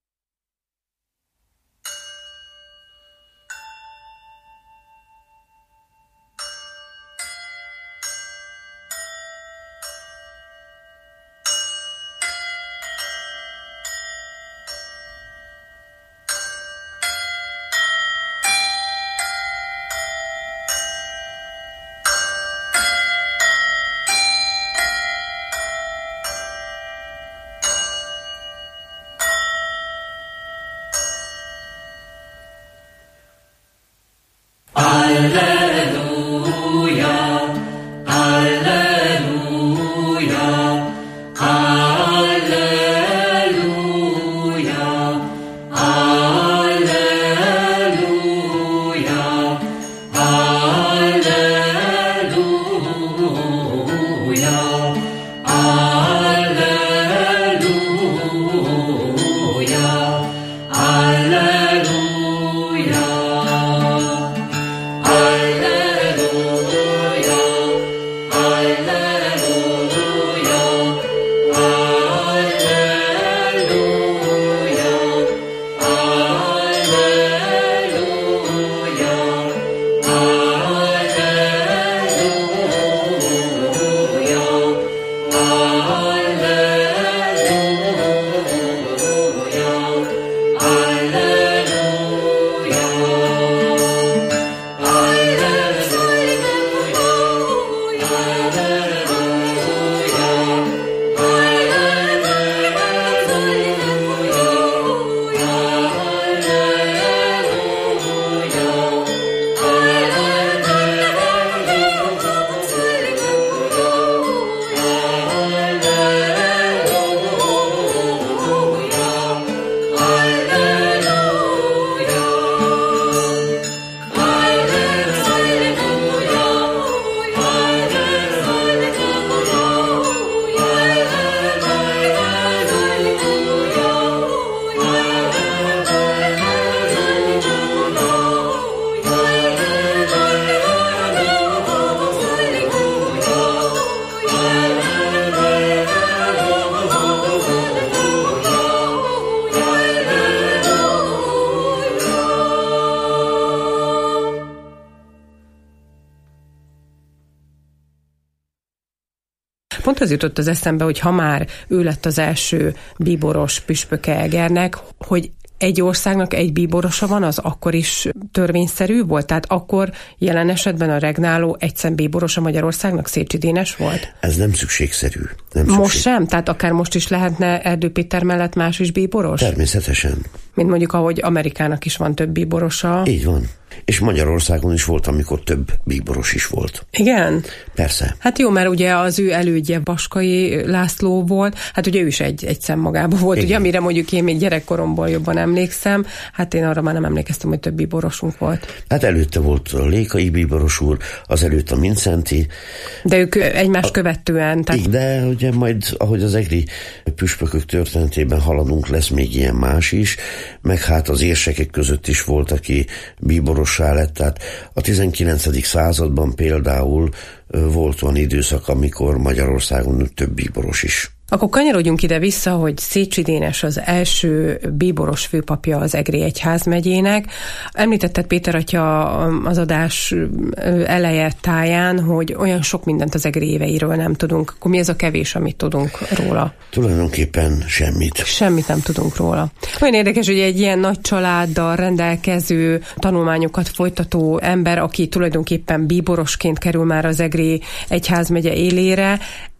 Pont az jutott az eszembe, hogy ha már ő lett az első bíboros püspöke Egernek, hogy egy országnak egy bíborosa van, az akkor is törvényszerű volt? Tehát akkor jelen esetben a regnáló egyszem bíborosa Magyarországnak Széchy Dénes volt? Ez nem szükségszerű. Most sem? Tehát akár most is lehetne Erdő Péter mellett más is bíboros? Természetesen. Mint mondjuk, ahogy Amerikának is van több bíborosa. Így van. És Magyarországon is volt, amikor több bíboros is volt. Igen? Persze. Hát jó, mert ugye az ő elődje Baskai László volt, hát ugye ő is egy szem magában volt, igen. Ugye, amire mondjuk én még gyerekkoromból jobban emlékszem, hát én arra már nem emlékeztem, hogy több bíborosunk volt. Hát előtte volt a Lékai bíboros úr, az előtt a Mindszenty. De ők egymást követően. Tehát... De ugye majd, ahogy az egri püspökök történetében haladunk, lesz még ilyen más is, meg hát az érsekek között is volt, aki bíborossá lett, tehát a 19. században például volt olyan időszak, amikor Magyarországon több bíboros is. Akkor kanyarodjunk ide-vissza, hogy Széchy Dénes az első bíboros főpapja az Egri Egyházmegyének. Említetted, Péter atya, az adás eleje táján, hogy olyan sok mindent az Egri éveiről nem tudunk. Akkor mi ez a kevés, amit tudunk róla? Tulajdonképpen semmit. Semmit nem tudunk róla. Olyan érdekes, hogy egy ilyen nagy családdal rendelkező, tanulmányokat folytató ember, aki tulajdonképpen bíborosként kerül már az Egri Egyházmegye élére,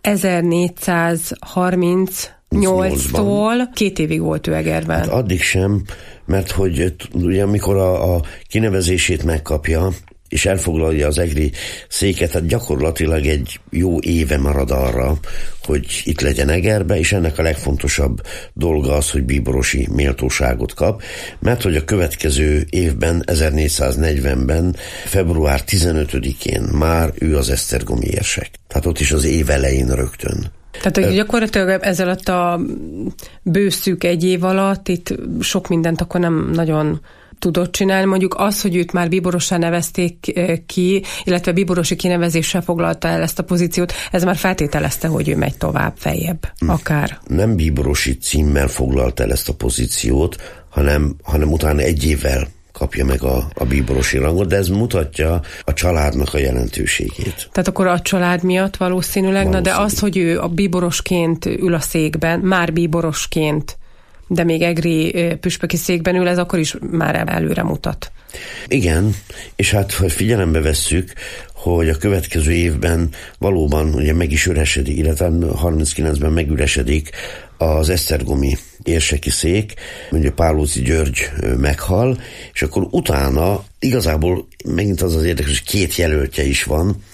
1438-tól 2 évig volt ő Egerben. Hát addig sem, mert hogy ugye amikor a kinevezését megkapja, és elfoglalja az egri széket, hát gyakorlatilag egy jó éve marad arra, hogy itt legyen Egerbe, és ennek a legfontosabb dolga az, hogy bíborosi méltóságot kap, mert hogy a következő évben, 1440-ben, február 15-én már ő az esztergomi érsek. Tehát ott is az év elején rögtön. Tehát, hogy gyakorlatilag ezzel a bőszűk egy év alatt itt sok mindent akkor nem nagyon tudott csinálni. Mondjuk az, hogy őt már bíborossá nevezték ki, illetve bíborosi kinevezéssel foglalta el ezt a pozíciót, ez már feltételezte, hogy ő megy tovább, feljebb, akár. Nem bíborosi címmel foglalt el ezt a pozíciót, hanem utána egy évvel kapja meg a bíborosi rangot, de ez mutatja a családnak a jelentőségét. Tehát akkor a család miatt valószínűleg, na de az, hogy ő a bíborosként ül a székben, már bíborosként, de még egri püspöki székben ül, ez akkor is már előre mutat. Igen, és hát ha figyelembe vesszük, hogy a következő évben valóban ugye meg is üresedik, illetve 39-ben megüresedik az esztergomi érseki szék, ugye Pálóci György meghal, és akkor utána igazából megint az érdekes, hogy 2 jelöltje is van,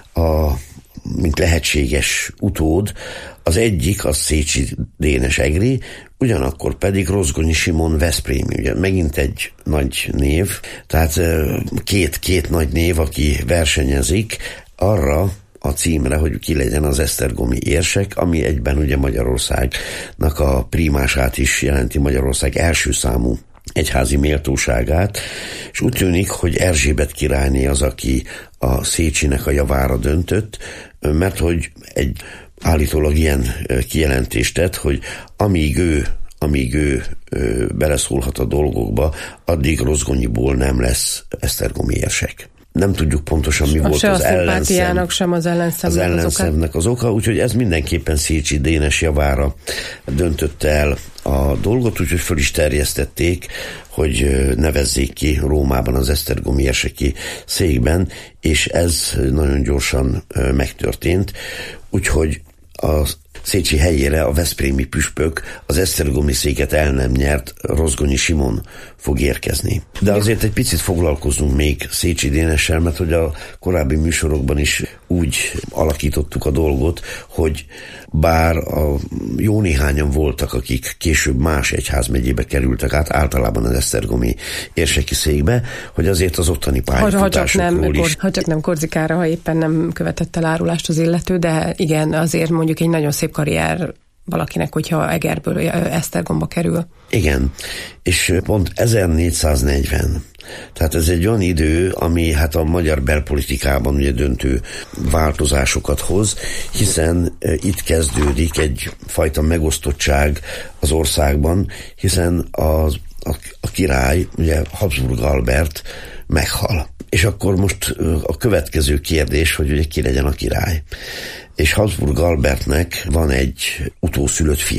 mint lehetséges utód. Az egyik az Széchy Dénes Egri, ugyanakkor pedig Rozgonyi Simon veszprémi, ugye megint egy nagy név, tehát két nagy név, aki versenyezik arra a címre, hogy ki legyen az esztergomi érsek, ami egyben ugye Magyarországnak a prímását is jelenti, Magyarország első számú egyházi méltóságát, és úgy tűnik, hogy Erzsébet királyné az, aki a Széchynek a javára döntött, mert hogy egy állítólag ilyen kijelentést tett, hogy amíg ő beleszólhat a dolgokba, addig Rozgonyiból nem lesz esztergomi érsek. Nem tudjuk pontosan, mi volt az ellenszenv. Sem az ellenszemnek az oka, úgyhogy ez mindenképpen Széchy Dénes javára döntötte el a dolgot, úgyhogy föl is terjesztették, hogy nevezzék ki Rómában az esztergomi érseki székben, és ez nagyon gyorsan megtörtént, úgyhogy a Széchy helyére a veszprémi püspök az esztergomi széket el nem nyert Rozgonyi Simon fog érkezni. De azért egy picit foglalkozunk még Széchy Dénessel, mert hogy a korábbi műsorokban is úgy alakítottuk a dolgot, hogy bár jó néhányan voltak, akik később más egyházmegyébe kerültek át, általában az esztergomi érseki székbe, hogy azért az ottani pályafutásokról is. Ha csak nem Korzikára, ha éppen nem követett el árulást az illető, de igen, azért mondjuk egy nagyon szép karrier valakinek, hogyha Egerből Esztergomba kerül. Igen, és pont 1440. Tehát ez egy olyan idő, ami hát a magyar belpolitikában ugye döntő változásokat hoz, hiszen itt kezdődik egyfajta megosztottság az országban, hiszen a király, ugye Habsburg Albert meghal. És akkor most a következő kérdés, hogy ugye ki legyen a király. És Habsburg Albertnek van egy utószülött fia.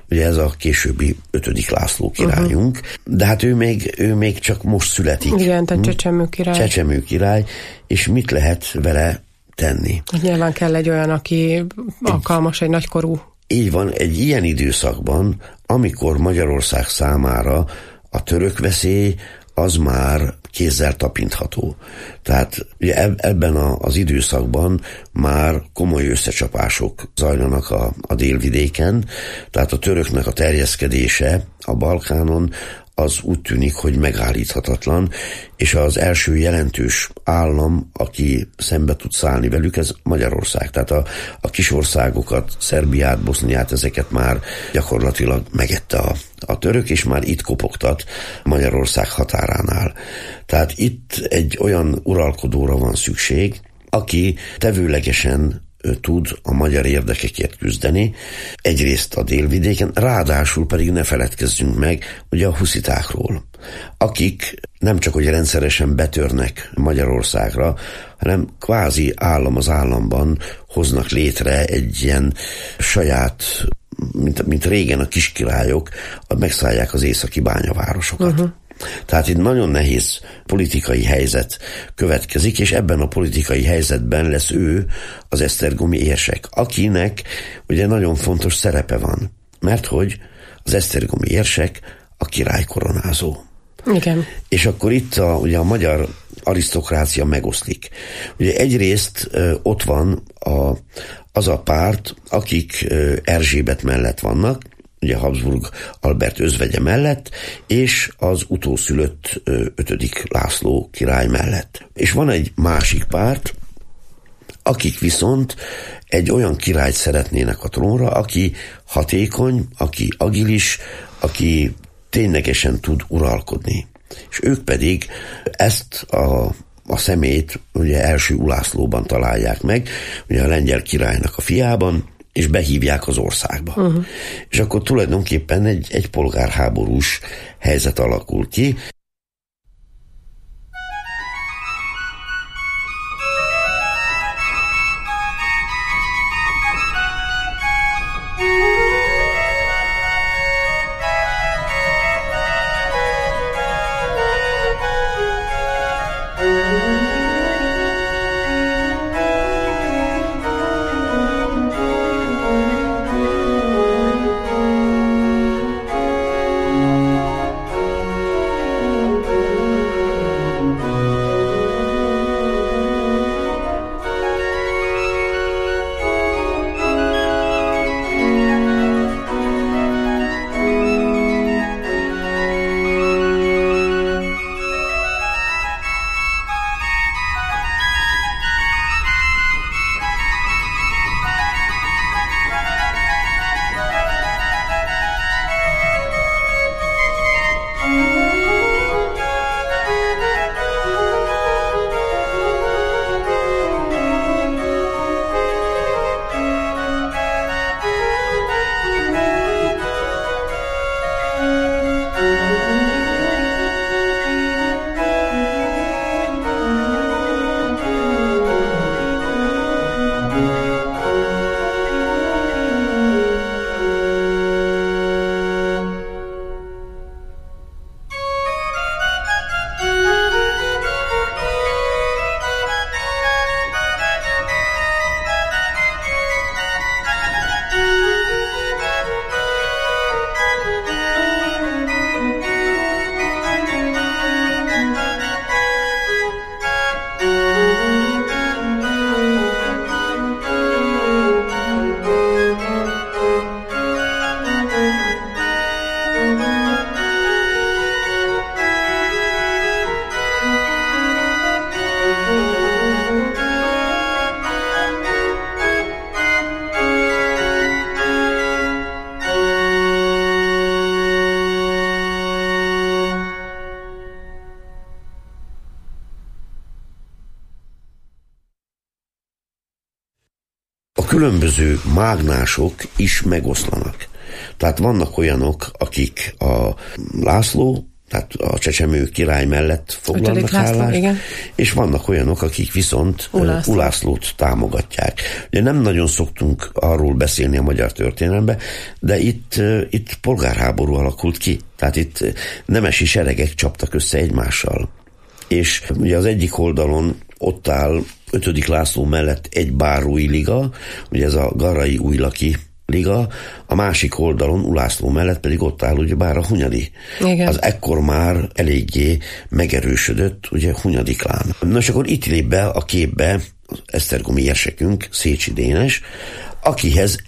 ugye ez a későbbi 5. László királyunk, de hát ő még csak most születik. Igen, tehát csecsemő király. Csecsemő király, és mit lehet vele tenni? Nyilván kell egy olyan, aki alkalmas, egy nagykorú. Így van, egy ilyen időszakban, amikor Magyarország számára a török veszély az már kézzel tapintható. Tehát ugye ebben az időszakban már komoly összecsapások zajlanak a délvidéken, tehát a töröknek a terjeszkedése a Balkánon az úgy tűnik, hogy megállíthatatlan, és az első jelentős állam, aki szembe tud szállni velük, ez Magyarország. Tehát a kis országokat, Szerbiát, Boszniát, ezeket már gyakorlatilag megette a török, és már itt kopogtat Magyarország határánál. Tehát itt egy olyan uralkodóra van szükség, aki tevőlegesen tud a magyar érdekekért küzdeni, egyrészt a délvidéken, ráadásul pedig ne feledkezzünk meg ugye a huszitákról, akik nem csak hogy rendszeresen betörnek Magyarországra, hanem kvázi állam az államban hoznak létre egy ilyen saját, mint régen a kiskirályok, megszállják az északi bányavárosokat. Tehát itt nagyon nehéz politikai helyzet következik, és ebben a politikai helyzetben lesz ő, az esztergomi érsek, akinek ugye nagyon fontos szerepe van, mert hogy az esztergomi érsek a király koronázó. Igen. És akkor itt ugye a magyar arisztokrácia megoszlik. Ugye egyrészt ott van az a párt, akik Erzsébet mellett vannak, ugye Habsburg Albert özvegye mellett, és az utószülött 5. László király mellett. És van egy másik párt, akik viszont egy olyan királyt szeretnének a trónra, aki hatékony, aki agilis, aki ténylegesen tud uralkodni. És ők pedig ezt a szemét ugye első Ulászlóban találják meg, ugye a lengyel királynak a fiában, és behívják az országba. És akkor tulajdonképpen egy polgárháborús helyzet alakul ki. Különböző mágnások is megoszlanak. Tehát vannak olyanok, akik a László tehát a csecsemő király mellett foglalnak állást, és vannak olyanok, akik viszont Ulászlót támogatják. Ugye nem nagyon szoktunk arról beszélni a magyar történelemben, de itt polgárháború alakult ki. Tehát itt nemesi seregek csaptak össze egymással. És ugye az egyik oldalon ott áll 5. László mellett egy bárói liga, ugye ez a Garai Újlaki liga, a másik oldalon Ulászló mellett pedig ott áll ugyebár a Hunyadi. Igen. Az ekkor már eléggé megerősödött ugye Hunyadi klán. Nos, akkor itt lép be a képbe az esztergomi érsekünk, Szécsi Dénes, akihez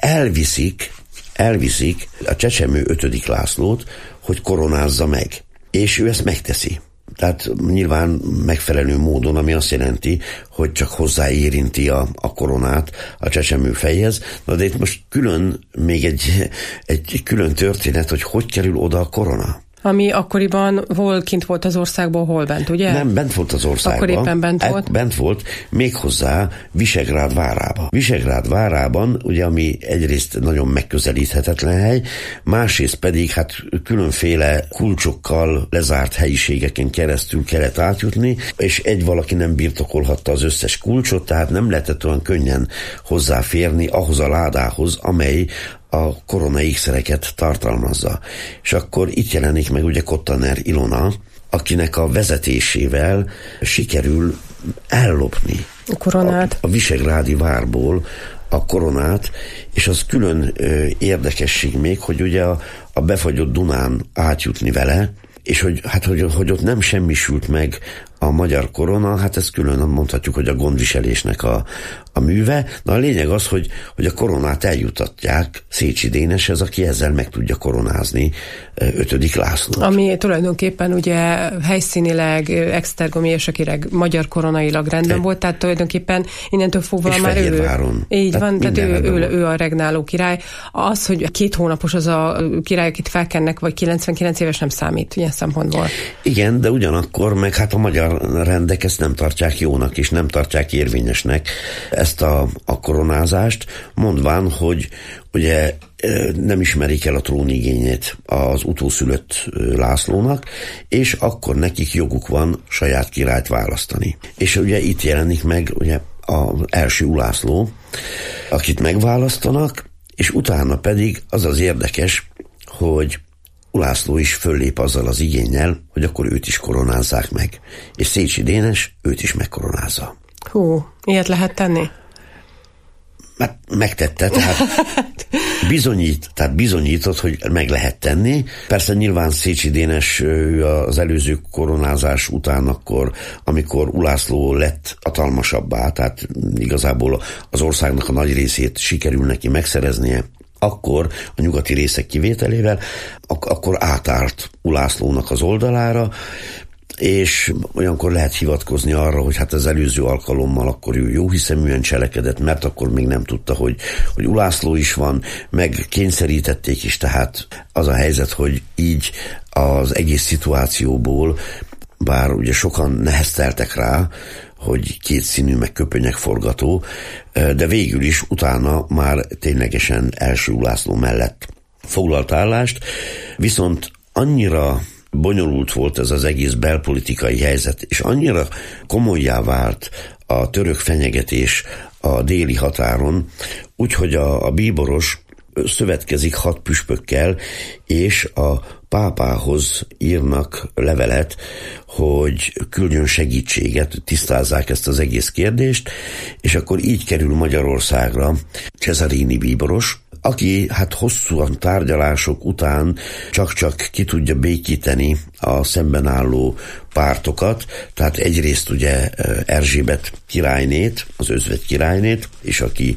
elviszik a csecsemő 5. Lászlót, hogy koronázza meg. És ő ezt megteszi. Tehát nyilván megfelelő módon, ami azt jelenti, hogy csak hozzáérinti a koronát a csecsemő fejhez. Na de itt most még egy külön történet, hogy kerül oda a korona. Ami akkoriban hol kint volt az országból, hol bent, ugye? Nem, bent volt az országban. Akkor éppen bent volt? Bent volt, méghozzá Visegrád várába. Visegrád várában, ugye, ami egyrészt nagyon megközelíthetetlen hely, másrészt pedig hát különféle kulcsokkal lezárt helyiségeken keresztül kellett átjutni, és egy valaki nem birtokolhatta az összes kulcsot, tehát nem lehetett olyan könnyen hozzáférni ahhoz a ládához, amely a korona ékszereket tartalmazza. És akkor itt jelenik meg ugye Kottaner Ilona, akinek a vezetésével sikerül ellopni a visegrádi várból a koronát, és az külön érdekesség még, hogy ugye a befagyott Dunán átjutni vele, és hogy ott nem semmisült meg a magyar korona, hát ez külön mondhatjuk, hogy a gondviselésnek a műve. Na a lényeg az, hogy a koronát eljutatják Szécsi Déneshez, aki ezzel meg tudja koronázni 5. Lászlót. Ami tulajdonképpen ugye helyszínileg, esztergomi érsekileg, magyar koronailag rendben volt, tehát tulajdonképpen innentől fogva és már ő. Így tehát van, tehát ő a regnáló király. Az, hogy 2 hónapos az a király, akit felkennek, vagy 99 éves, nem számít ilyen szempontból. Igen, de ugyanakkor meg hát a magyar rendek ezt nem tartják jónak, és nem tartják érvényesnek ezt a koronázást, mondván, hogy ugye nem ismerik el a trónigényét az utószülött Lászlónak, és akkor nekik joguk van saját királyt választani. És ugye itt jelenik meg ugye az első Ulászló, akit megválasztanak, és utána pedig az érdekes, hogy Ulászló is föllép azzal az igénnyel, hogy akkor őt is koronázzák meg. És Szécsi Dénes őt is megkoronázza. Hú, ilyet lehet tenni? Hát megtette, tehát bizonyított, hogy meg lehet tenni. Persze nyilván Szécsi Dénes az előző koronázás után akkor, amikor Ulászló lett hatalmasabbá, tehát igazából az országnak a nagy részét sikerül neki megszereznie, akkor a nyugati részek kivételével, akkor átállt Ulászlónak az oldalára, és olyankor lehet hivatkozni arra, hogy hát az előző alkalommal akkor ő jóhiszeműen cselekedett, mert akkor még nem tudta, hogy Ulászló is van, meg kényszerítették is, tehát az a helyzet, hogy így az egész szituációból, bár ugye sokan nehezteltek rá, hogy kétszínű, meg köpönyegforgató, de végül is utána már ténylegesen első Ulászló mellett foglalt állást, viszont annyira bonyolult volt ez az egész belpolitikai helyzet, és annyira komollyá vált a török fenyegetés a déli határon, úgyhogy a bíboros szövetkezik 6 püspökkel, és a pápához írnak levelet, hogy küldjön segítséget, tisztázzák ezt az egész kérdést, és akkor így kerül Magyarországra Cesarini bíboros, aki hát hosszúan tárgyalások után csak ki tudja békíteni a szemben álló pártokat, tehát egyrészt ugye Erzsébet királynét, az özvegy királynét, és aki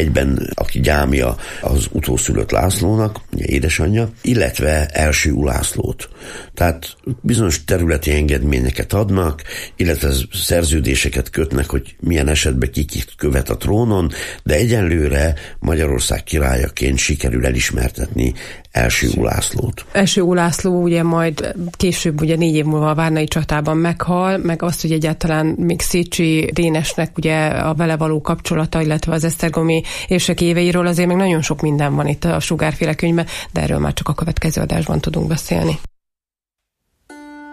gyámja az utószülött Lászlónak, ugye édesanyja, illetve első Ulászlót. Tehát bizonyos területi engedményeket adnak, illetve szerződéseket kötnek, hogy milyen esetben kit követ a trónon, de egyenlőre Magyarország királyaként sikerül elismertetni első Ulászlót. Első Ulászló ugye majd később, ugye 4 év múlva a várnai csatában meghal, meg azt, hogy egyáltalán még Szécsi Dénesnek ugye a vele való kapcsolata, illetve az esztergomi érsek éveiről azért még nagyon sok minden van itt a Sugárféle könyvben, de erről már csak a következő adásban tudunk beszélni.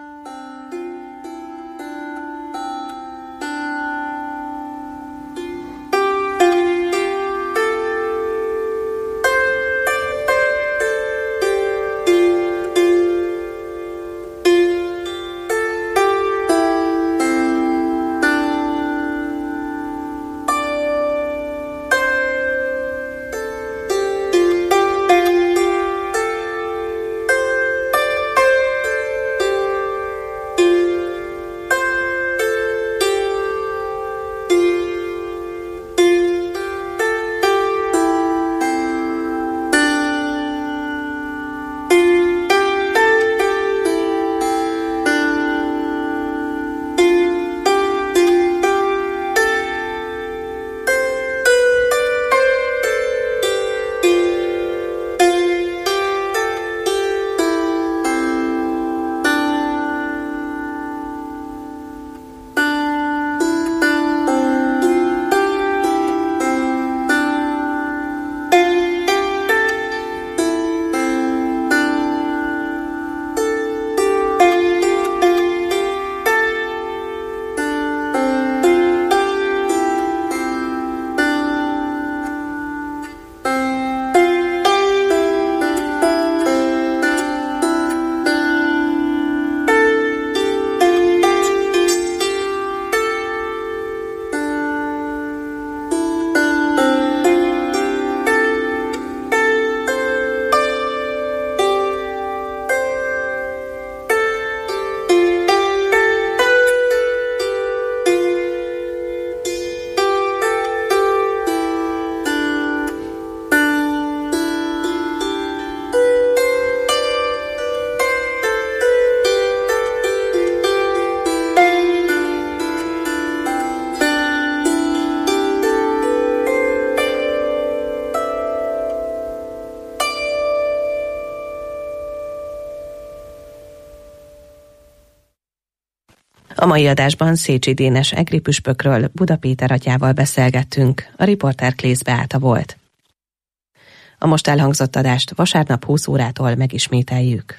A mai adásban Szécsi Dénes egri püspökről Buda Péter atyával beszélgettünk, a riporter Klész Beáta volt. A most elhangzott adást vasárnap 20 órától megismételjük.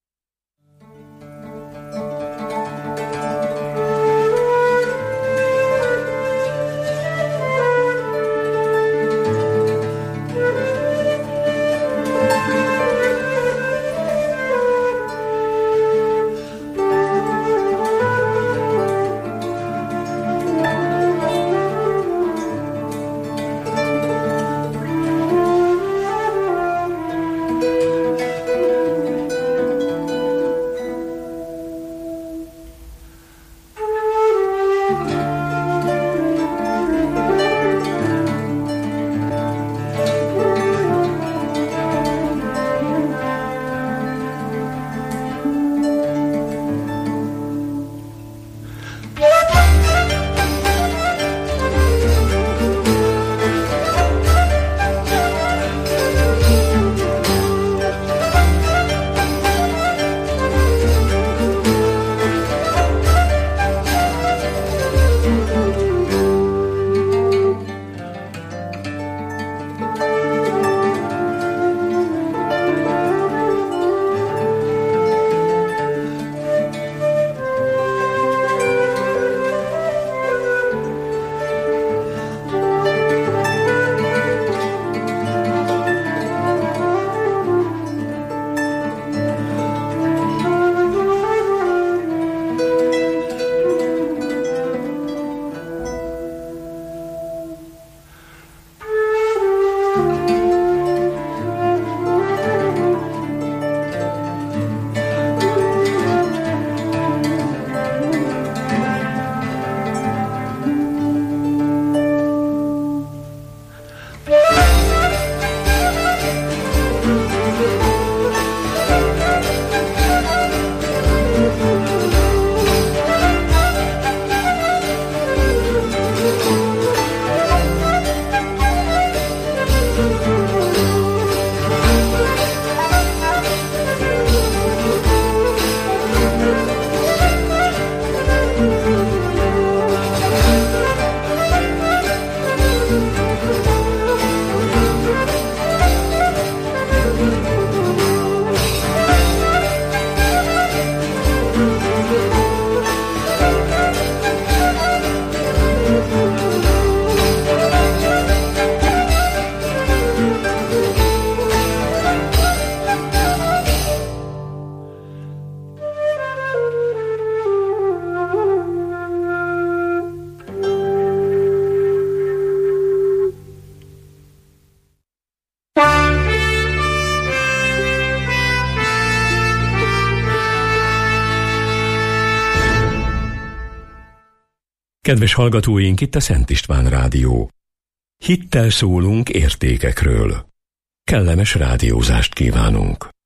Kedves hallgatóink, itt a Szent István Rádió. Hittel szólunk értékekről. Kellemes rádiózást kívánunk.